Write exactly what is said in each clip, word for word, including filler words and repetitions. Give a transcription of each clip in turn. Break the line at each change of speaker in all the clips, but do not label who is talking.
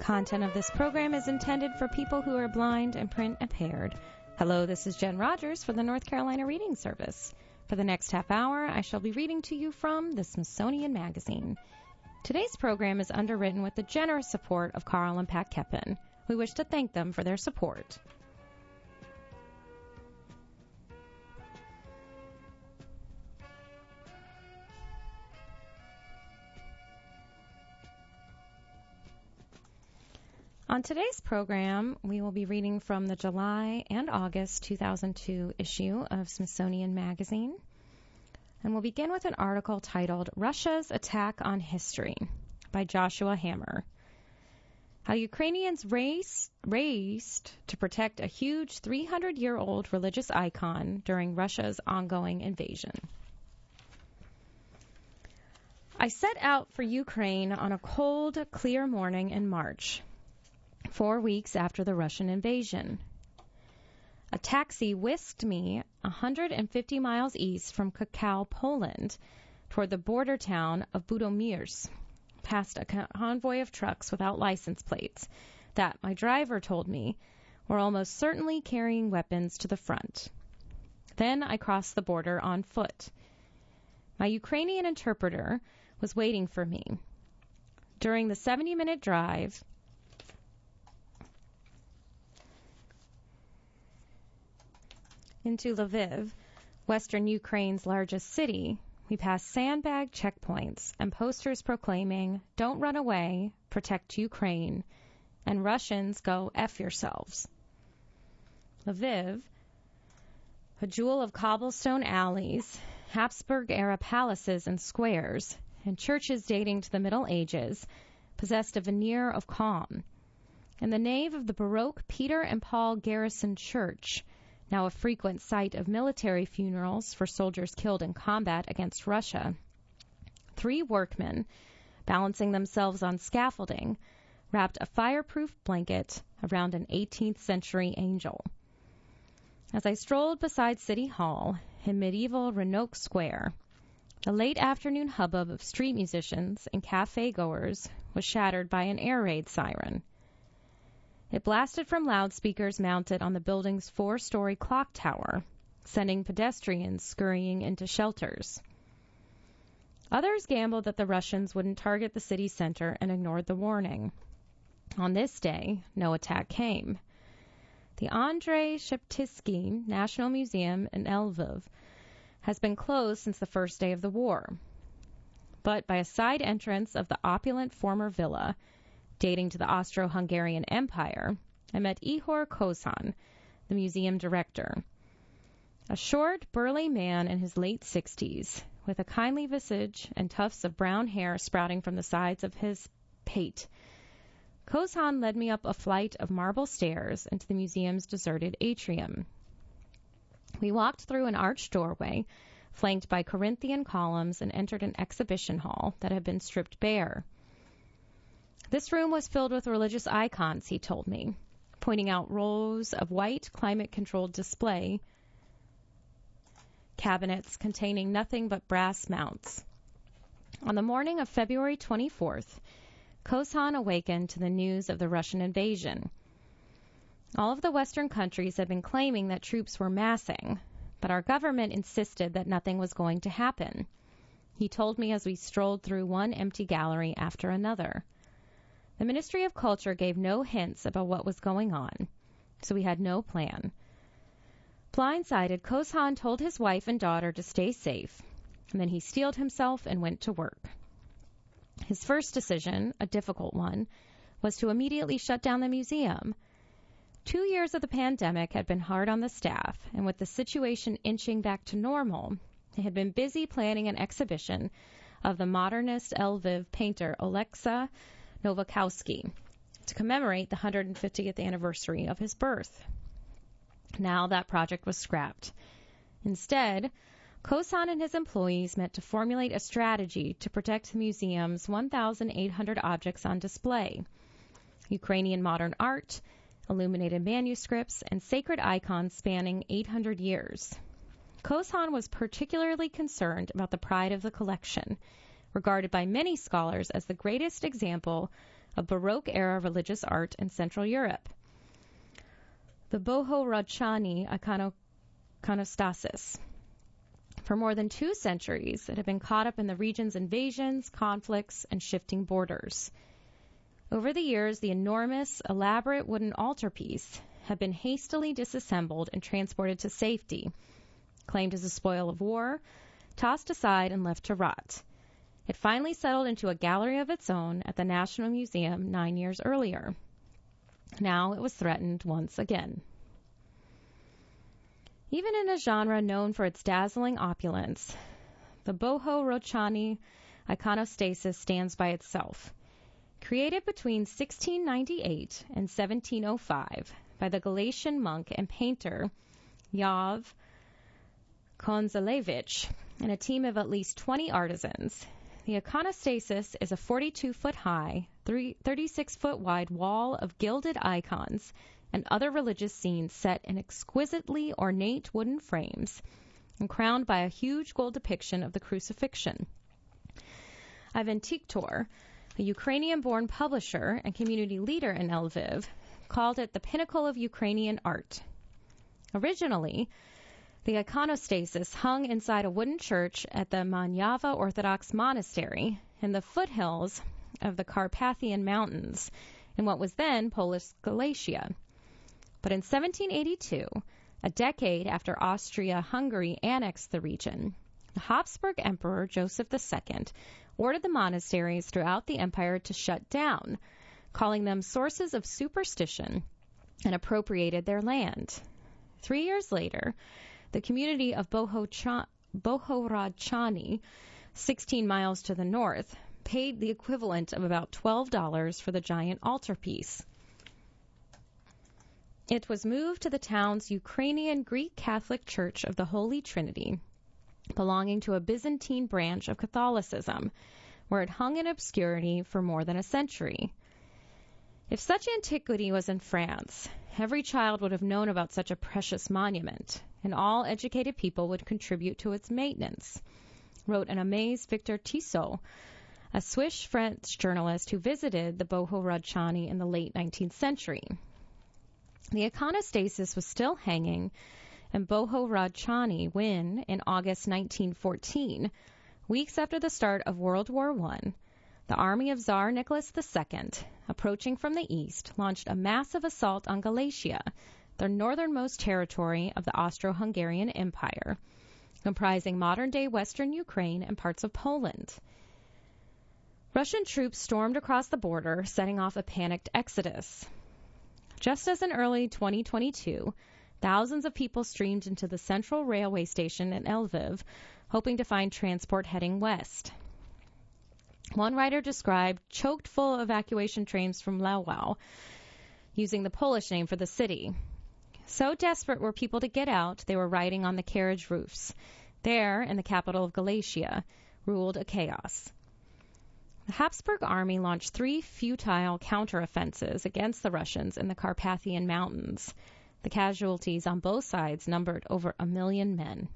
content of this program is intended for people who are blind and print impaired. Hello, this is Jen Rogers for the North Carolina Reading Service. For the next half hour, I shall be reading to you from the Smithsonian Magazine. Today's program is underwritten with the generous support of Carl and Pat Keppen. We wish to thank them for their support. On today's program, we will be reading from the July and August two thousand two issue of Smithsonian Magazine. And we'll begin with an article titled Russia's Attack on History by Joshua Hammer. How Ukrainians race, raced to protect a huge three hundred year old religious icon during Russia's ongoing invasion. I set out for Ukraine on a cold, clear morning in March, four weeks after the Russian invasion. A taxi whisked me one hundred fifty miles east from Krakow, Poland, toward the border town of Budomierz, past a convoy of trucks without license plates that, my driver told me, were almost certainly carrying weapons to the front. Then I crossed the border on foot. My Ukrainian interpreter was waiting for me. During the seventy-minute drive, into Lviv, western Ukraine's largest city, we passed sandbag checkpoints and posters proclaiming, "Don't run away, protect Ukraine," and Russians go F yourselves. Lviv, a jewel of cobblestone alleys, Habsburg-era palaces and squares, and churches dating to the Middle Ages, possessed a veneer of calm. In the nave of the Baroque Peter and Paul Garrison Church, now a frequent site of military funerals for soldiers killed in combat against Russia, three workmen, balancing themselves on scaffolding, wrapped a fireproof blanket around an eighteenth century angel. As I strolled beside City Hall in medieval Renoque Square, the late afternoon hubbub of street musicians and cafe goers was shattered by an air raid siren. It blasted from loudspeakers mounted on the building's four-story clock tower, sending pedestrians scurrying into shelters. Others gambled that the Russians wouldn't target the city center and ignored the warning. On this day, no attack came. The Andrei Sheptytsky National Museum in Lviv has been closed since the first day of the war. But by a side entrance of the opulent former villa, dating to the Austro-Hungarian Empire, I met Ihor Kozhan, the museum director. A short, burly man in his late sixties, with a kindly visage and tufts of brown hair sprouting from the sides of his pate. Kozhan led me up a flight of marble stairs into the museum's deserted atrium. We walked through an arched doorway, flanked by Corinthian columns, and entered an exhibition hall that had been stripped bare. This room was filled with religious icons, he told me, pointing out rows of white climate-controlled display cabinets containing nothing but brass mounts. On the morning of February twenty-fourth, Kozhan awakened to the news of the Russian invasion. All of the Western countries had been claiming that troops were massing, but our government insisted that nothing was going to happen. He told me as we strolled through one empty gallery after another. The Ministry of Culture gave no hints about what was going on, so we had no plan. Blindsided, Kozhan told his wife and daughter to stay safe, and then he steeled himself and went to work. His first decision, a difficult one, was to immediately shut down the museum. Two years of the pandemic had been hard on the staff, and with the situation inching back to normal, they had been busy planning an exhibition of the modernist Lviv painter Oleksy Nowakowski to commemorate the one hundred fiftieth anniversary of his birth. Now that project was scrapped. Instead, Kozhan and his employees met to formulate a strategy to protect the museum's one thousand eight hundred objects on display: Ukrainian modern art, illuminated manuscripts, and sacred icons spanning eight hundred years. Kozhan was particularly concerned about the pride of the collection, regarded by many scholars as the greatest example of Baroque-era religious art in Central Europe. The Bohorodchany iconostasis. For more than two centuries, it had been caught up in the region's invasions, conflicts, and shifting borders. Over the years, the enormous, elaborate wooden altarpiece had been hastily disassembled and transported to safety, claimed as a spoil of war, tossed aside and left to rot. It finally settled into a gallery of its own at the National Museum nine years earlier. Now it was threatened once again. Even in a genre known for its dazzling opulence, the Bohorodchany iconostasis stands by itself. Created between sixteen ninety-eight and seventeen oh five by the Galician monk and painter Yav Konzalevich and a team of at least twenty artisans, the iconostasis is a forty-two foot high, thirty-six foot wide wall of gilded icons and other religious scenes set in exquisitely ornate wooden frames and crowned by a huge gold depiction of the crucifixion. Ivan Tikhtor, a Ukrainian-born publisher and community leader in Lviv, called it the pinnacle of Ukrainian art. Originally, the iconostasis hung inside a wooden church at the Manyava Orthodox Monastery in the foothills of the Carpathian Mountains in what was then Polish Galicia. But in seventeen eighty-two, a decade after Austria-Hungary annexed the region, the Habsburg Emperor Joseph the Second ordered the monasteries throughout the empire to shut down, calling them sources of superstition, and appropriated their land. Three years later, the community of Bohorodchany, sixteen miles to the north, paid the equivalent of about twelve dollars for the giant altarpiece. It was moved to the town's Ukrainian Greek Catholic Church of the Holy Trinity, belonging to a Byzantine branch of Catholicism, where it hung in obscurity for more than a century. If such antiquity was in France, every child would have known about such a precious monument, and all educated people would contribute to its maintenance, wrote an amazed Victor Tissot, a Swiss-French journalist who visited the Bohorodchany in the late nineteenth century. The iconostasis was still hanging in Bohorodchany when, in August nineteen fourteen, weeks after the start of World War One, the army of Tsar Nicholas the Second, approaching from the east, launched a massive assault on Galicia, the northernmost territory of the Austro-Hungarian Empire, comprising modern-day western Ukraine and parts of Poland. Russian troops stormed across the border, setting off a panicked exodus. Just as in early twenty twenty-two, thousands of people streamed into the central railway station in Lviv, hoping to find transport heading west. One writer described choked full evacuation trains from Lwów, using the Polish name for the city. So desperate were people to get out, they were riding on the carriage roofs. There, in the capital of Galicia, ruled a chaos. The Habsburg army launched three futile counteroffensives against the Russians in the Carpathian Mountains. The casualties on both sides numbered over a million men.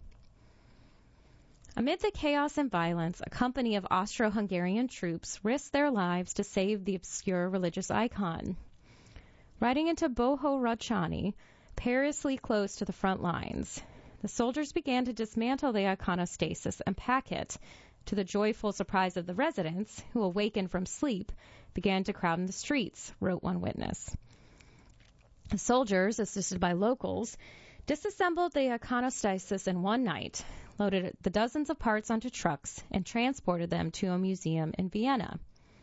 Amid the chaos and violence, a company of Austro-Hungarian troops risked their lives to save the obscure religious icon. Riding into Bohorodchany, perilously close to the front lines, the soldiers began to dismantle the iconostasis and pack it, to the joyful surprise of the residents, who, awakened from sleep, began to crowd in the streets, wrote one witness. The soldiers, assisted by locals, disassembled the iconostasis in one night, loaded the dozens of parts onto trucks, and transported them to a museum in Vienna.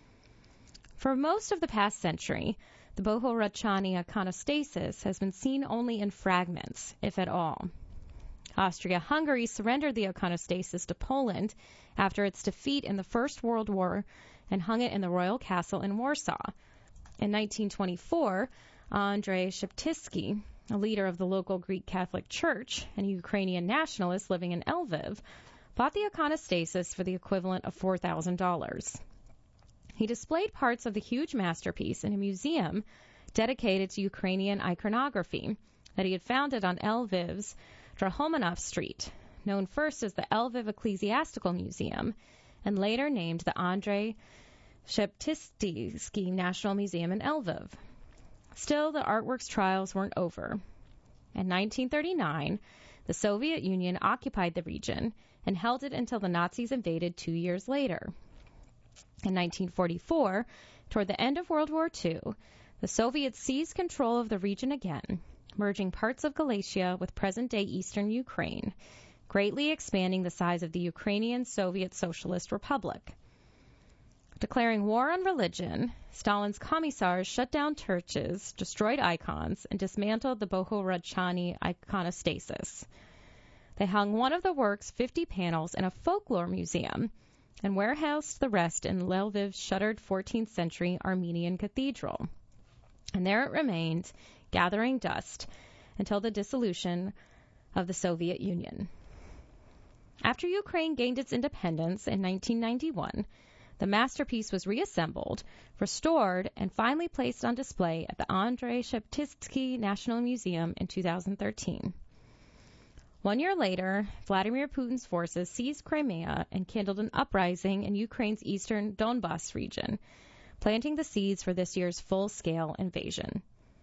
For most of the past century, the Bohorodchany iconostasis has been seen only in fragments, if at all. Austria-Hungary surrendered the iconostasis to Poland after its defeat in the First World War and hung it in the royal castle in Warsaw. In nineteen twenty-four, Andrzej Szeptycki, a leader of the local Greek Catholic Church and a Ukrainian nationalist living in Lviv, bought the iconostasis for the equivalent of four thousand dollars. He displayed parts of the huge masterpiece in a museum dedicated to Ukrainian iconography that he had founded on Lviv's Drahomanov Street, known first as the Lviv Ecclesiastical Museum and later named the Andrei Sheptytsky National Museum in Lviv. Still, the artwork's trials weren't over. In nineteen thirty-nine, the Soviet Union occupied the region and held it until the Nazis invaded two years later. In nineteen forty-four, toward the end of World War Two, the Soviets seized control of the region again, merging parts of Galicia with present-day eastern Ukraine, greatly expanding the size of the Ukrainian Soviet Socialist Republic. Declaring war on religion, Stalin's commissars shut down churches, destroyed icons, and dismantled the Bohorodchany iconostasis. They hung one of the work's fifty panels in a folklore museum and warehoused the rest in Lviv's shuttered fourteenth century Armenian cathedral. And there it remained, gathering dust, until the dissolution of the Soviet Union. After Ukraine gained its independence in nineteen ninety-one, the masterpiece was reassembled, restored, and finally placed on display at the Andrei Sheptytsky National Museum in two thousand thirteen. One year later, Vladimir Putin's forces seized Crimea and kindled an uprising in Ukraine's eastern Donbas region, planting the seeds for this year's full-scale invasion.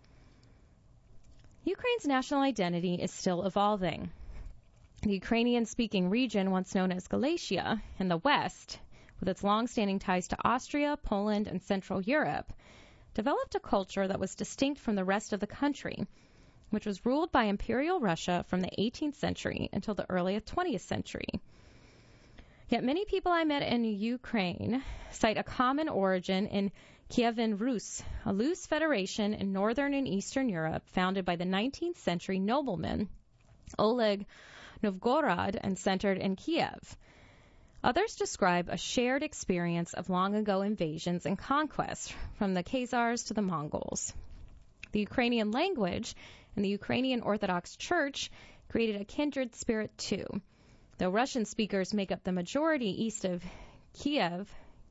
Ukraine's national identity is still evolving. The Ukrainian-speaking region, once known as Galicia, in the west, with its long-standing ties to Austria, Poland, and Central Europe, developed a culture that was distinct from the rest of the country, which was ruled by Imperial Russia from the eighteenth century until the early twentieth century. Yet many people I met in Ukraine cite a common origin in Kievan Rus, a loose federation in northern and eastern Europe founded by the nineteenth century nobleman Oleg Novgorod and centered in Kiev. Others describe a shared experience of long-ago invasions and conquests, from the Khazars to the Mongols. The Ukrainian language and the Ukrainian Orthodox Church created a kindred spirit too, though Russian speakers make up the majority east of Kiev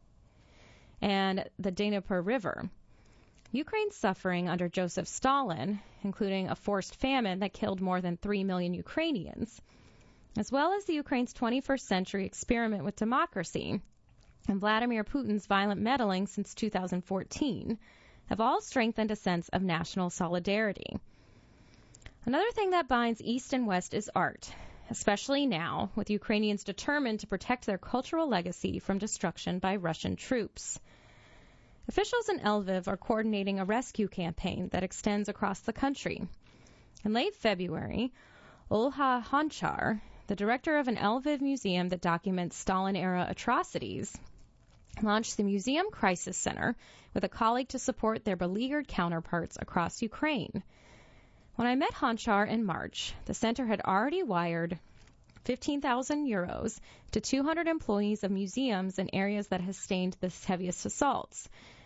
and the Dnieper River. Ukraine's suffering under Joseph Stalin, including a forced famine that killed more than three million Ukrainians, as well as the Ukraine's twenty-first century experiment with democracy and Vladimir Putin's violent meddling since two thousand fourteen, have all strengthened a sense of national solidarity. Another thing that binds East and West is art, especially now, with Ukrainians determined to protect their cultural legacy from destruction by Russian troops. Officials in Lviv are coordinating a rescue campaign that extends across the country. In late February, Olha Honchar, the director of an Lviv museum that documents Stalin-era atrocities, launched the Museum Crisis Center with a colleague to support their beleaguered counterparts across Ukraine. When I met Honchar in March, the center had already wired fifteen thousand euros to two hundred employees of museums in areas that have sustained the heaviest assaults: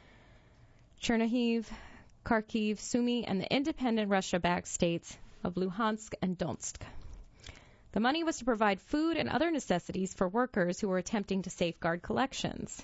Chernihiv, Kharkiv, Sumy, and the independent Russia-backed states of Luhansk and Donetsk. The money was to provide food and other necessities for workers who were attempting to safeguard collections.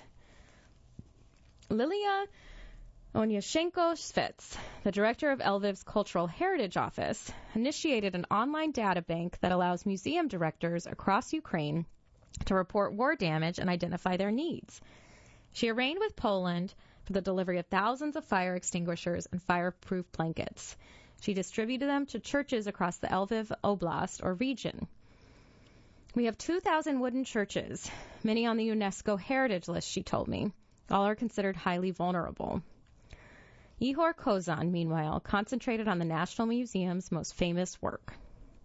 Lilia Onyashenko-Svets, the director of Lviv's Cultural Heritage Office, initiated an online data bank that allows museum directors across Ukraine to report war damage and identify their needs. She arranged with Poland for the delivery of thousands of fire extinguishers and fireproof blankets. She distributed them to churches across the Lviv Oblast or region. We have two thousand wooden churches, many on the UNESCO heritage list, she told me. All are considered highly vulnerable. Ihor Kozan, meanwhile, concentrated on the National Museum's most famous work.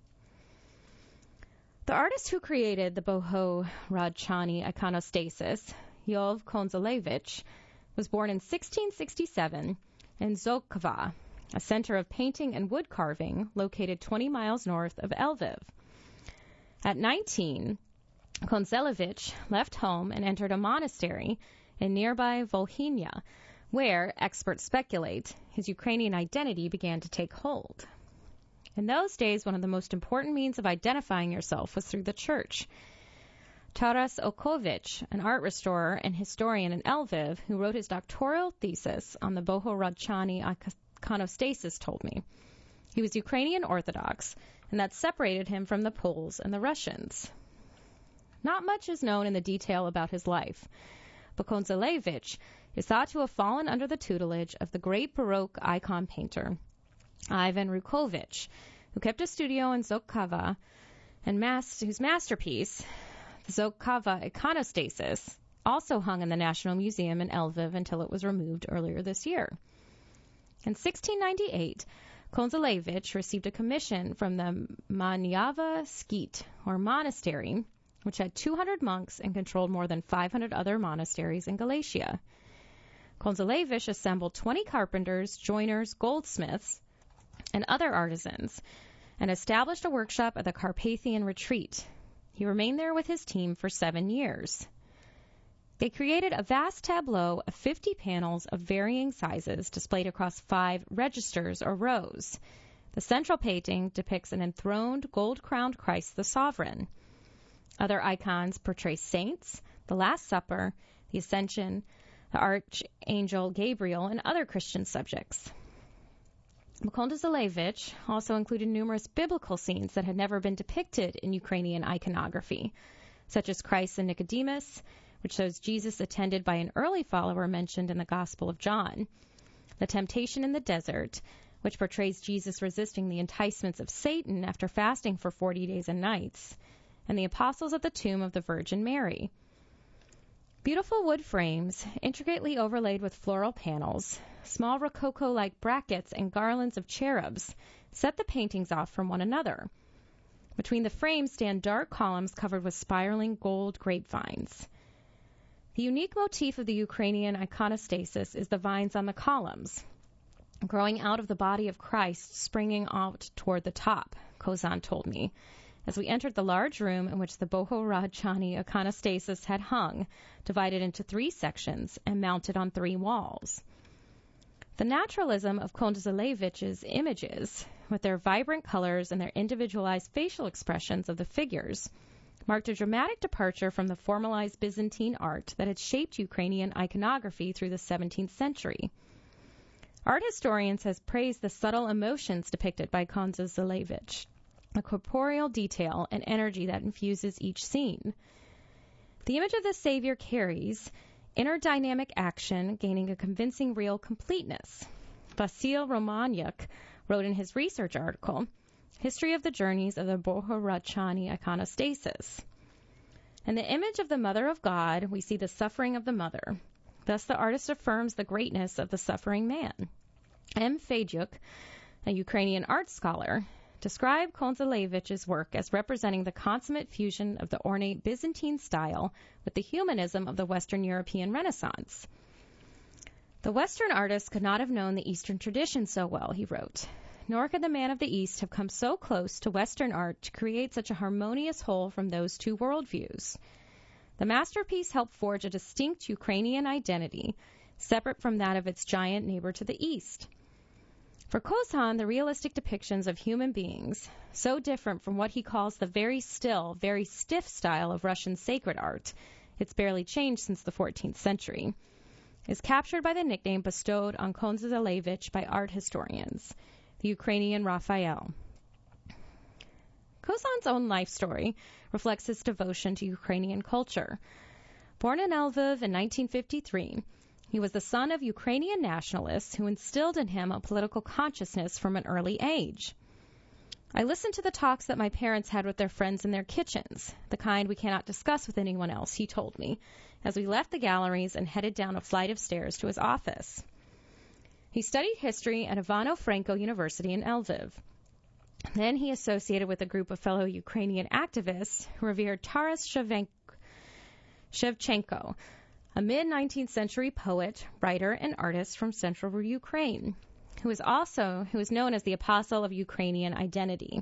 The artist who created the Bohorodchany iconostasis, Yov Konzalevich, was born in sixteen sixty-seven in Zokova, a center of painting and wood carving located twenty miles north of Lviv. At nineteen, Konzalevich left home and entered a monastery in nearby Volhynia, where, experts speculate, his Ukrainian identity began to take hold. In those days, one of the most important means of identifying yourself was through the church. Taras Okovich, an art restorer and historian in Lviv, who wrote his doctoral thesis on the Bohorodchany iconostasis, told me. He was Ukrainian Orthodox, and that separated him from the Poles and the Russians. Not much is known in the detail about his life, but Konzalevich is thought to have fallen under the tutelage of the great Baroque icon painter Ivan Rukovich, who kept a studio in Zokava, and mas- whose masterpiece, the Zokava Iconostasis, also hung in the National Museum in Lviv until it was removed earlier this year. In sixteen ninety-eight, Konzalevich received a commission from the Manyava Skit, or monastery, which had two hundred monks and controlled more than five hundred other monasteries in Galatia. Konzalevich assembled twenty carpenters, joiners, goldsmiths, and other artisans, and established a workshop at the Carpathian Retreat. He remained there with his team for seven years. They created a vast tableau of fifty panels of varying sizes displayed across five registers or rows. The central painting depicts an enthroned, gold-crowned Christ the Sovereign. Other icons portray saints, the Last Supper, the Ascension, the Archangel Gabriel, and other Christian subjects. Konzalevich also included numerous biblical scenes that had never been depicted in Ukrainian iconography, such as Christ and Nicodemus, which shows Jesus attended by an early follower mentioned in the Gospel of John, the temptation in the desert, which portrays Jesus resisting the enticements of Satan after fasting for forty days and nights, and the apostles at the tomb of the Virgin Mary. Beautiful wood frames, intricately overlaid with floral panels, small rococo-like brackets, and garlands of cherubs set the paintings off from one another. Between the frames stand dark columns covered with spiraling gold grapevines. The unique motif of the Ukrainian iconostasis is the vines on the columns, growing out of the body of Christ, springing out toward the top, Kozan told me, as we entered the large room in which the Bohorodchany iconostasis had hung, divided into three sections and mounted on three walls. The naturalism of Konzalevich's images, with their vibrant colors and their individualized facial expressions of the figures, marked a dramatic departure from the formalized Byzantine art that had shaped Ukrainian iconography through the seventeenth century. Art historians have praised the subtle emotions depicted by Konzalevich, a corporeal detail and energy that infuses each scene. The image of the Savior carries inner dynamic action, gaining a convincing real completeness. Vasil Romanyuk wrote in his research article, History of the Journeys of the Bohorodchany Iconostasis. In the image of the Mother of God, we see the suffering of the Mother. Thus the artist affirms the greatness of the suffering man. M. Fedyuk, a Ukrainian art scholar, described Konzalevich's work as representing the consummate fusion of the ornate Byzantine style with the humanism of the Western European Renaissance. The Western artist could not have known the Eastern tradition so well, he wrote, nor could the man of the East have come so close to Western art to create such a harmonious whole from those two worldviews. The masterpiece helped forge a distinct Ukrainian identity, separate from that of its giant neighbor to the east. For Kozan, the realistic depictions of human beings, so different from what he calls the very still, very stiff style of Russian sacred art, it's barely changed since the fourteenth century, is captured by the nickname bestowed on Konzalevich by art historians, the Ukrainian Raphael. Kozan's own life story reflects his devotion to Ukrainian culture. Born in Lviv in nineteen fifty-three, he was the son of Ukrainian nationalists who instilled in him a political consciousness from an early age. I listened to the talks that my parents had with their friends in their kitchens, the kind we cannot discuss with anyone else, he told me, as we left the galleries and headed down a flight of stairs to his office. He studied history at Ivano-Franko University in Lviv. Then he associated with a group of fellow Ukrainian activists who revered Taras Shevchenko, a mid-nineteenth century poet, writer, and artist from central Ukraine, who is also who is known as the apostle of Ukrainian identity.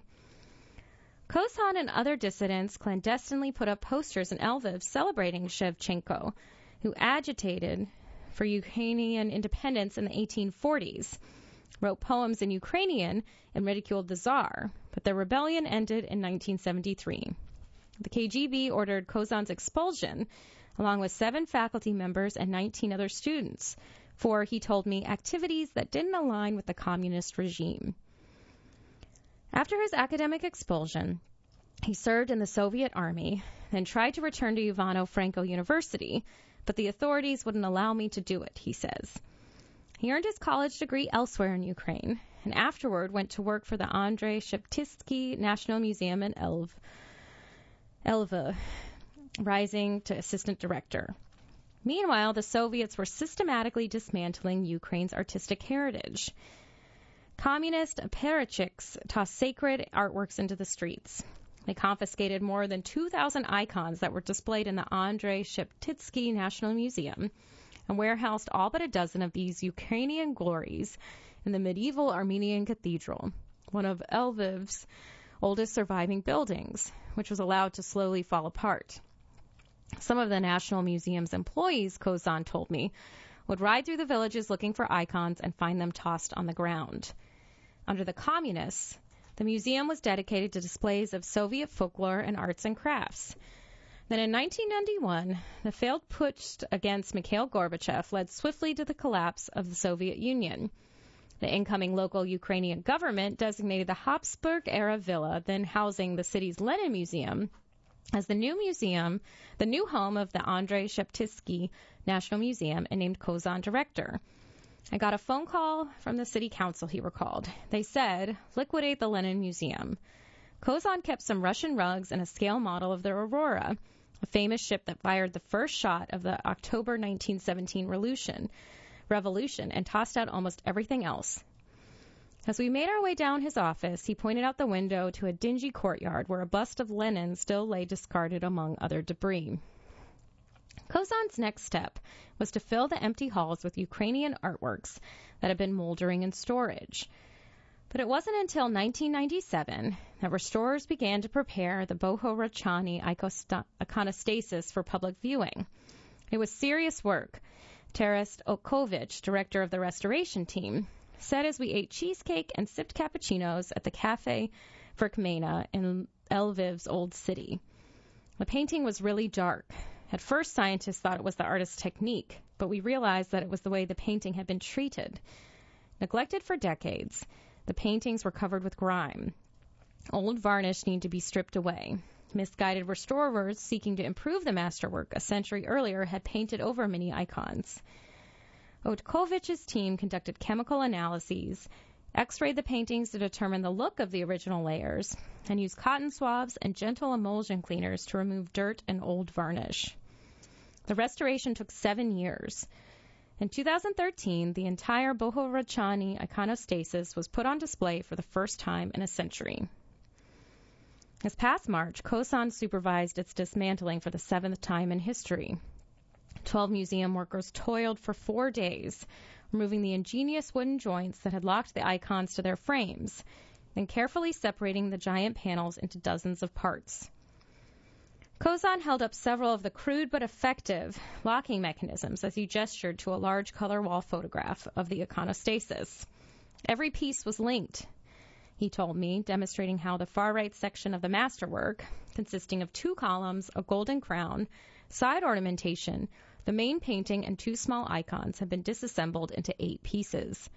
Kozan and other dissidents clandestinely put up posters in Lviv celebrating Shevchenko, who agitated for Ukrainian independence in the eighteen forties, wrote poems in Ukrainian, and ridiculed the Tsar, but their rebellion ended in nineteen seventy-three. The K G B ordered Kozan's expulsion, along with seven faculty members and nineteen other students, for, he told me, activities that didn't align with the communist regime. After his academic expulsion, he served in the Soviet army, then tried to return to Ivano-Franko University, but the authorities wouldn't allow me to do it, he says. He earned his college degree elsewhere in Ukraine, and afterward went to work for the Andrei Sheptytsky National Museum in Lviv, Lviv, rising to assistant director. Meanwhile, the Soviets were systematically dismantling Ukraine's artistic heritage. Communist apparatchiks tossed sacred artworks into the streets. They confiscated more than two thousand icons that were displayed in the Andrei Sheptytsky National Museum and warehoused all but a dozen of these Ukrainian glories in the medieval Armenian cathedral, one of Lviv's oldest surviving buildings, which was allowed to slowly fall apart. Some of the National Museum's employees, Kozan told me, would ride through the villages looking for icons and find them tossed on the ground. Under the communists, the museum was dedicated to displays of Soviet folklore and arts and crafts. Then in nineteen ninety-one, the failed putsch against Mikhail Gorbachev led swiftly to the collapse of the Soviet Union. The incoming local Ukrainian government designated the Habsburg-era villa, then housing the city's Lenin Museum, as the new museum, the new home of the Andrei Sheptytsky National Museum, and named Kozan director. I got a phone call from the city council, he recalled. They said, liquidate the Lenin Museum. Kozan kept some Russian rugs and a scale model of the Aurora, a famous ship that fired the first shot of the October nineteen seventeen revolution, revolution and tossed out almost everything else. As we made our way down his office, he pointed out the window to a dingy courtyard where a bust of Lenin still lay discarded among other debris. Kozan's next step was to fill the empty halls with Ukrainian artworks that had been moldering in storage. But it wasn't until nineteen ninety-seven that restorers began to prepare the Bohorachany iconostasis for public viewing. It was serious work. Taras Okovich, director of the restoration team, said as we ate cheesecake and sipped cappuccinos at the Cafe Verkmena in Lviv's old city. The painting was really dark. At first, scientists thought it was the artist's technique, but we realized that it was the way the painting had been treated. Neglected for decades, the paintings were covered with grime. Old varnish needed to be stripped away. Misguided restorers seeking to improve the masterwork a century earlier had painted over many icons. Otkovich's team conducted chemical analyses, x-rayed the paintings to determine the look of the original layers, and used cotton swabs and gentle emulsion cleaners to remove dirt and old varnish. The restoration took seven years. In two thousand thirteen, the entire Bohorachany iconostasis was put on display for the first time in a century. This past March, Kozan supervised its dismantling for the seventh time in history. Twelve museum workers toiled for four days, removing the ingenious wooden joints that had locked the icons to their frames, then carefully separating the giant panels into dozens of parts. Kozan held up several of the crude but effective locking mechanisms as he gestured to a large color wall photograph of the iconostasis. Every piece was linked, he told me, demonstrating how the far right section of the masterwork, consisting of two columns, a golden crown, side ornamentation, the main painting, and two small icons, have been disassembled into eight pieces.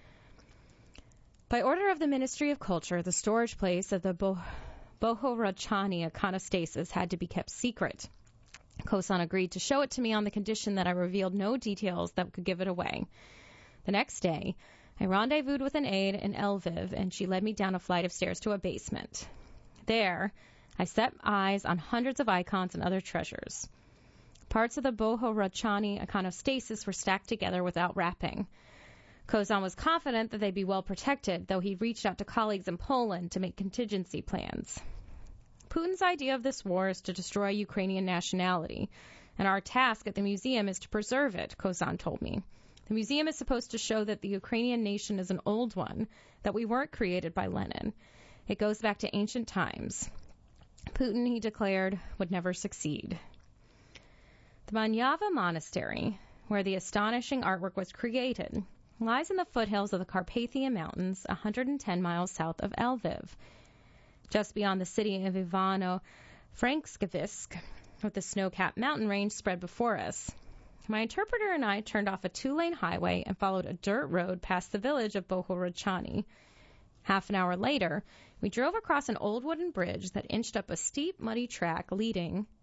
By order of the Ministry of Culture, the storage place of the Bo- Bohorachany iconostasis had to be kept secret. Kozan agreed to show it to me on the condition that I revealed no details that could give it away. The next day, I rendezvoused with an aide in Lviv, and she led me down a flight of stairs to a basement. There, I set eyes on hundreds of icons and other treasures. Parts of the Bohorachany iconostasis were stacked together without wrapping. Kozan was confident that they'd be well protected, though he reached out to colleagues in Poland to make contingency plans. Putin's idea of this war is to destroy Ukrainian nationality, and our task at the museum is to preserve it, Kozan told me. The museum is supposed to show that the Ukrainian nation is an old one, that we weren't created by Lenin. It goes back to ancient times. Putin, he declared, would never succeed. The Manyava Monastery, where the astonishing artwork was created, lies in the foothills of the Carpathian Mountains, one hundred ten miles south of Lviv, just beyond the city of Ivano-Frankivsk, with the snow-capped mountain range spread before us. My interpreter and I turned off a two-lane highway and followed a dirt road past the village of Bohorachany. Half an hour later, we drove across an old wooden bridge that inched up a steep, muddy track leading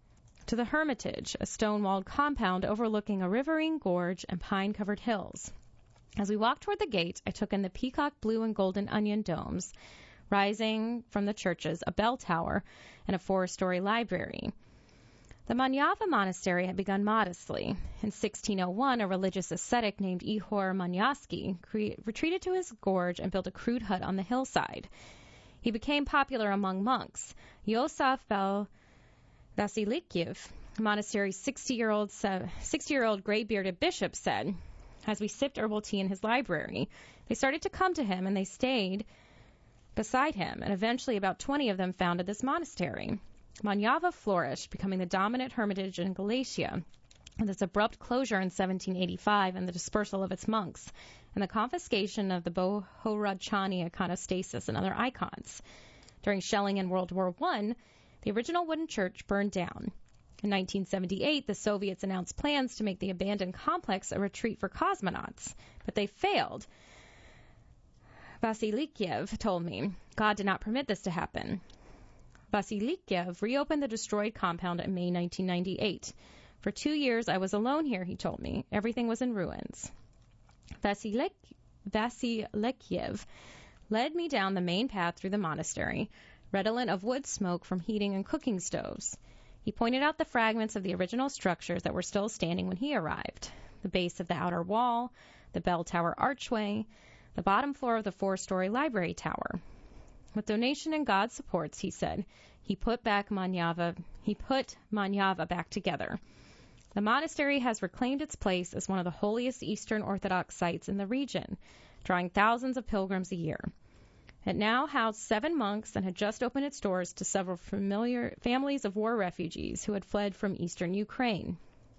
to the Hermitage, a stone-walled compound overlooking a riverine gorge and pine-covered hills. As we walked toward the gate, I took in the peacock blue and golden onion domes, rising from the churches, a bell tower, and a four-story library. The Manyava monastery had begun modestly. In sixteen oh one, a religious ascetic named Ihor Manyasky cre- retreated to his gorge and built a crude hut on the hillside. He became popular among monks. Yosef Bel Vasilikyev, the monastery's sixty-year-old sixty-year-old gray-bearded bishop, said, as we sipped herbal tea in his library, they started to come to him and they stayed beside him, and eventually about twenty of them founded this monastery. Manyava flourished, becoming the dominant hermitage in Galicia, with its abrupt closure in seventeen eighty-five and the dispersal of its monks, and the confiscation of the Bohorodchany iconostasis and other icons. During shelling in World War One, the original wooden church burned down. In nineteen seventy-eight, the Soviets announced plans to make the abandoned complex a retreat for cosmonauts, but they failed. Vasilikyev told me God did not permit this to happen. Vasilikyev reopened the destroyed compound in May nineteen ninety-eight. For two years, I was alone here, he told me. Everything was in ruins. Vasilik- Vasilikyev led me down the main path through the monastery, redolent of wood smoke from heating and cooking stoves. He pointed out the fragments of the original structures that were still standing when he arrived. The base of the outer wall, the bell tower archway, the bottom floor of the four-story library tower. With donation and God's supports, he said, he put back Manyava, he put Manyava back together. The monastery has reclaimed its place as one of the holiest Eastern Orthodox sites in the region, drawing thousands of pilgrims a year. It now housed seven monks and had just opened its doors to several familiar families of war refugees who had fled from eastern Ukraine.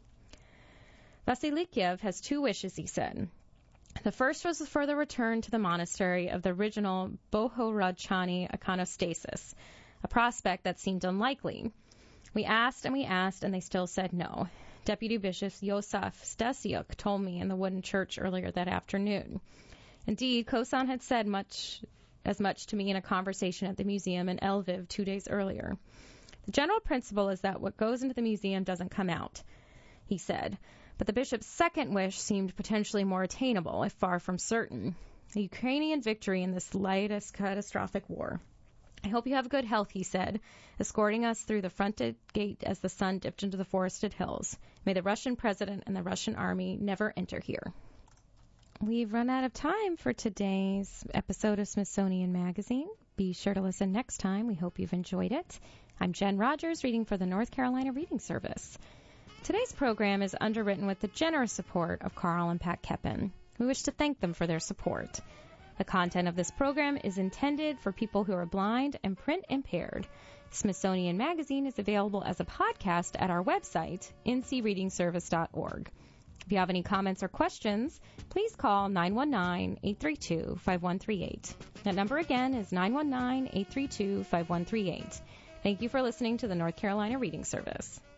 Vasilikyev has two wishes, he said. The first was for the return to the monastery of the original Bohorodchany iconostasis, a prospect that seemed unlikely. We asked and we asked, and they still said no. Deputy Bishop Yosef Stasiuk told me in the wooden church earlier that afternoon. Indeed, Kosan had said much as much to me in a conversation at the museum in Lviv two days earlier. The general principle is that what goes into the museum doesn't come out, he said. But the bishop's second wish seemed potentially more attainable, if far from certain. A Ukrainian victory in this latest catastrophic war. I hope you have good health, he said, escorting us through the front gate as the sun dipped into the forested hills. May the Russian president and the Russian army never enter here. We've run out of time for today's episode of Smithsonian Magazine. Be sure to listen next time. We hope you've enjoyed it. I'm Jen Rogers, reading for the North Carolina Reading Service. Today's program is underwritten with the generous support of Carl and Pat Keppen. We wish to thank them for their support. The content of this program is intended for people who are blind and print impaired. Smithsonian Magazine is available as a podcast at our website, n c reading service dot org. If you have any comments or questions, please call nine one nine, eight three two, five one three eight. That number again is nine one nine, eight three two, five one three eight. Thank you for listening to the North Carolina Reading Service.